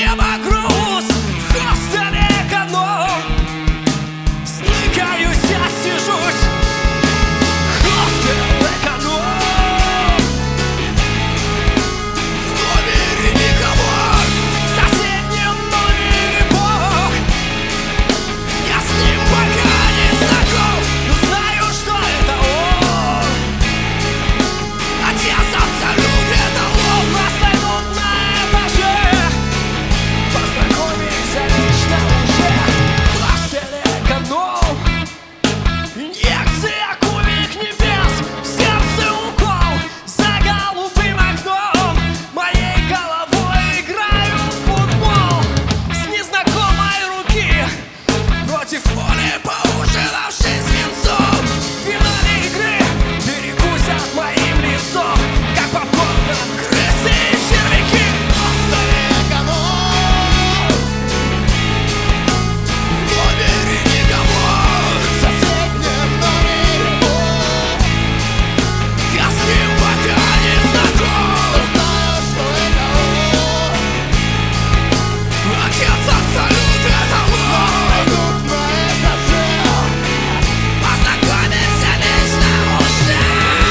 небо груз, в хостеле эконом. Сныкаюсь, отсижусь, хостел эконом. В номере никого, в соседнем номере Бог. Я с ним пока не знаком, но знаю, что это он. Отец абсолют, это он. Нас найдут на этаже, познакомимся лично уже. Хостел эконом. Инъекция кубик небес, в сердце укол. За голубым окном моей головой играю в футбол. С незнакомой руки против воли поужинавшей свинцом. В финале игры берегусь от моим лицом, как попкорн, крысы и червяки. Хостел эконом. В номере никого, в соседнем номере Бог. Я с ним пока не знаком, знаю, что это он. Отец абсолют, это он. Найдут на этаже, познакомимся лично уже.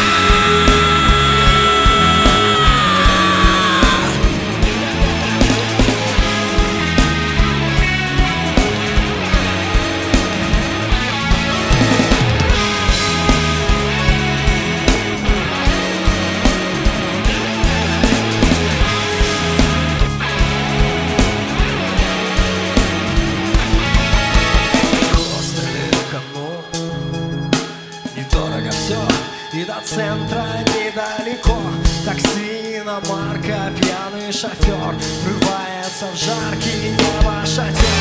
Хостел эконом. Недорого все, и до центра недалеко. Такси, иномарка, пьяный шофер врывается в жаркий небо шатер.